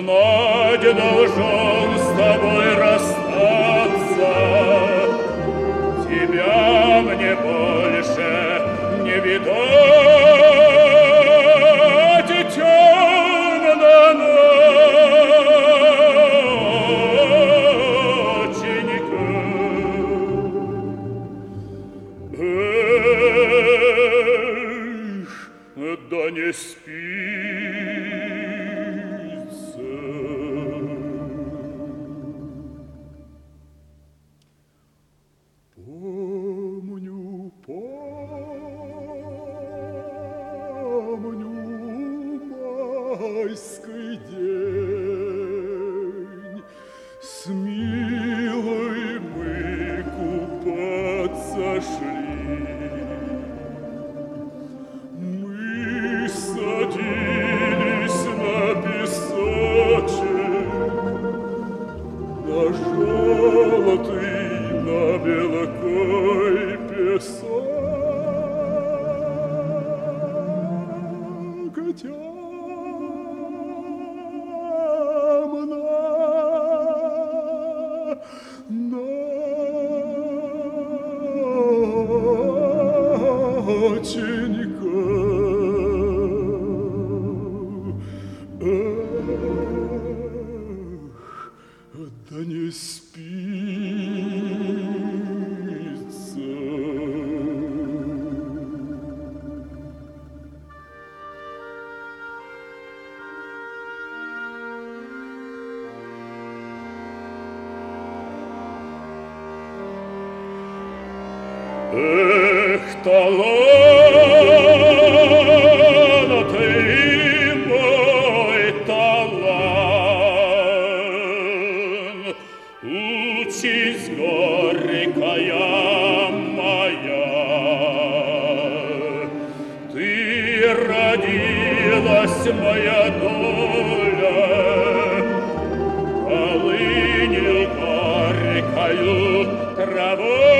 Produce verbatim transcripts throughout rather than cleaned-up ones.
знать должен с тобой расстаться. Тебя мне больше не видать, темно ноченька. Эх, да не спится. Помню, помню майский день, с милой мы купаться шли. Мы садились на песочек, на желтый, на белокой песок. Темно ноченька. Эх, да не спится. Эх, талант-ый мой талант, учись, горькая моя, ты родилась, моя доля, полынью горькою травой.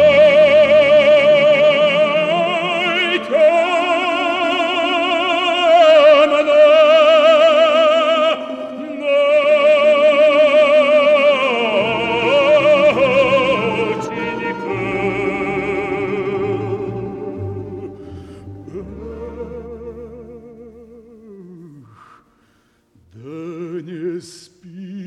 Да не спи.